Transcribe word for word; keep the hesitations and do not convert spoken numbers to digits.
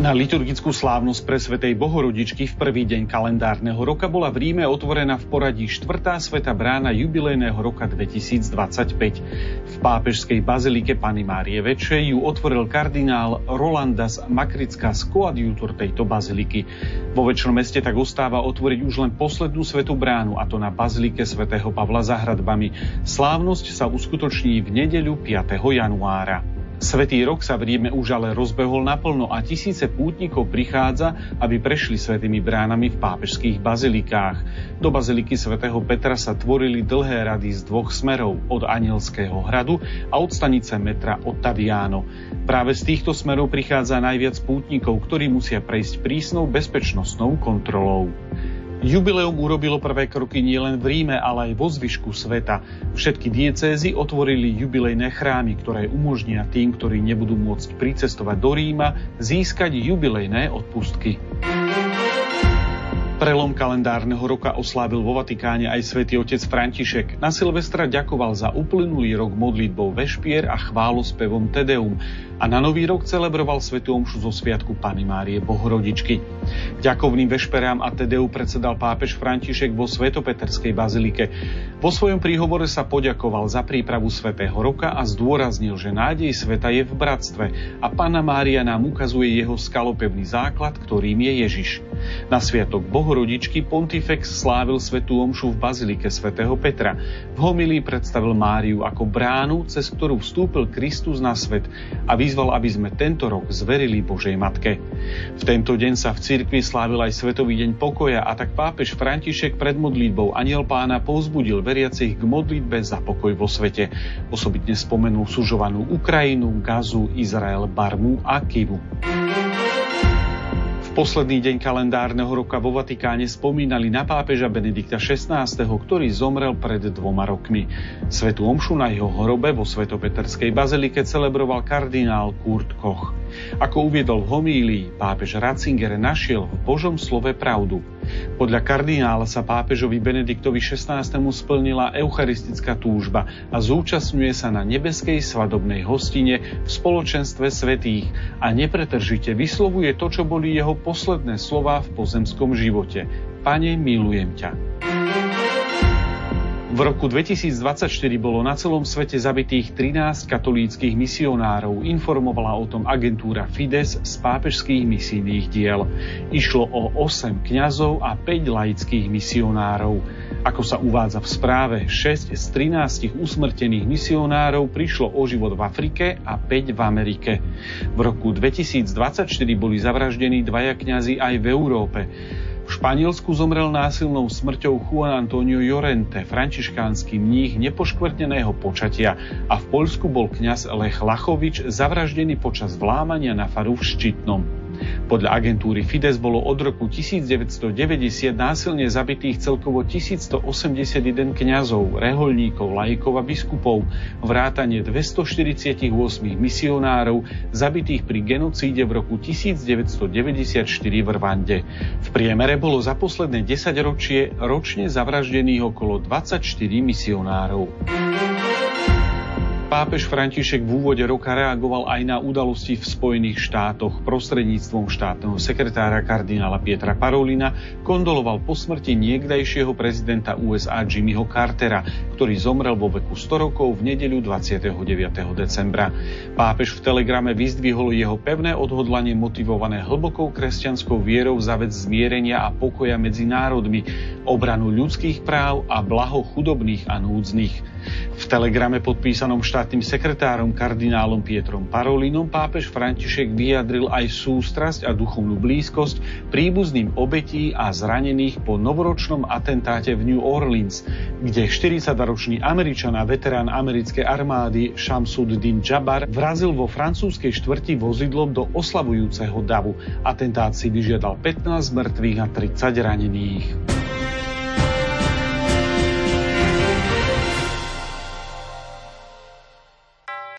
Na liturgickú slávnosť presvätej Bohorodičky v prvý deň kalendárneho roka bola v Ríme otvorená v poradí štvrtá svätá brána jubilejného roka dvetisícdvadsaťpäť. V pápežskej bazilike Panny Márie Väčšej ju otvoril kardinál Rolandas Makrickas, koadjútor tejto baziliky. Vo Väčšom meste tak ostáva otvoriť už len poslednú svätú bránu, a to na bazilike svätého Pavla za hradbami. Slávnosť sa uskutoční v nedeľu piateho januára. Svätý rok sa v Ríme už ale rozbehol naplno a tisíce pútnikov prichádza, aby prešli svätými bránami v pápežských bazilikách. Do baziliky svätého Petra sa tvorili dlhé rady z dvoch smerov, od Anielského hradu a od stanice metra Ottaviano. Práve z týchto smerov prichádza najviac pútnikov, ktorí musia prejsť prísnou bezpečnostnou kontrolou. Jubileum urobilo prvé kroky nielen v Ríme, ale aj vo zvyšku sveta. Všetky diecézy otvorili jubilejné chrámy, ktoré umožnia tým, ktorí nebudú môcť pricestovať do Ríma, získať jubilejné odpustky. Prelom kalendárneho roka oslávil vo Vatikáne aj svätý otec František. Na Silvestra ďakoval za uplynulý rok modlitbou vešpier a chválospevom Te Deum a na nový rok celebroval svätú omšu zo sviatku Panny Márie Bohorodičky. Ďakovným vešperám a Te Deu predsedal pápež František vo Svetopeterskej bazilike. Vo svojom príhovore sa poďakoval za prípravu svätého roka a zdôraznil, že nádej sveta je v bratstve a Panna Mária nám ukazuje jeho skalopevný základ, ktorým je Ježiš. Na sviatok Bohorodičky pontifex slávil svätú omšu v bazilike svätého Petra. V homílii predstavil Máriu ako bránu, cez ktorú vstúpil Kristus na svet, a vyzval, aby sme tento rok zverili Božej Matke. V tento deň sa v cirkvi slávil aj Svetový deň pokoja, a tak pápež František pred modlitbou Anjel Pána povzbudil veriacich k modlitbe za pokoj vo svete. Osobitne spomenul sužovanú Ukrajinu, Gazu, Izrael, Barmu a Kivu. Posledný deň kalendárneho roka vo Vatikáne spomínali na pápeža Benedikta šestnásteho, ktorý zomrel pred dvoma rokmi. Svätú omšu na jeho hrobe vo Svetopeterskej bazilike celebroval kardinál Kurt Koch. Ako uviedol v homílii, pápež Ratzinger našiel v Božom slove pravdu. Podľa kardinála sa pápežovi Benediktovi šestnástemu splnila eucharistická túžba a zúčastňuje sa na nebeskej svadobnej hostine v spoločenstve svätých a nepretržite vyslovuje to, čo boli jeho posledné slová v pozemskom živote. Pane, milujem ťa. V roku dvetisícdvadsaťštyri bolo na celom svete zabitých trinásť katolíckych misionárov, informovala o tom agentúra Fides z pápežských misijných diel. Išlo o osem kňazov a päť laických misionárov. Ako sa uvádza v správe, šesť z trinástich usmrtených misionárov prišlo o život v Afrike a päť v Amerike. V roku dvetisícdvadsaťštyri boli zavraždení dvaja kňazi aj v Európe. V Španielsku zomrel násilnou smrťou Juan Antonio Llorente, františkánsky mních nepoškvrneného počatia, a v Poľsku bol kňaz Lech Lachovič zavraždený počas vlámania na faru v Štitnom. Podľa agentúry Fides bolo od roku devätnásťstodeväťdesiat násilne zabitých celkovo tisícstoosemdesiatjeden kňazov, rehoľníkov, laikov a biskupov, vrátane dvestoštyridsaťosem misionárov zabitých pri genocíde v roku devätnásťstodeväťdesiatštyri v Rwande. V priemere bolo za posledné desaťročie ročne zavraždených okolo dvadsaťštyri misionárov. Pápež František v úvode roka reagoval aj na udalosti v Spojených štátoch. Prostredníctvom štátneho sekretára kardinála Pietra Parolina kondoloval po smrti niekdajšieho prezidenta ú es á Jimmyho Cartera, ktorý zomrel vo veku sto rokov v nedeľu dvadsiateho deviateho decembra. Pápež v telegrame vyzdvihol jeho pevné odhodlanie motivované hlbokou kresťanskou vierou za vec zmierenia a pokoja medzi národmi, obranu ľudských práv a blaho chudobných a núdznych. V telegrame podpísanom štátnym sekretárom kardinálom Pietrom Parolinom pápež František vyjadril aj sústrasť a duchovnú blízkosť príbuzným obetí a zranených po novoročnom atentáte v New Orleans, kde štyridsaťdvaročný Američan a veterán americkej armády Shamsuddin Jabbar vrazil vo francúzskej štvrti vozidlom do oslavujúceho davu. Atentát si vyžiadal pätnásť mŕtvych a tridsať ranených.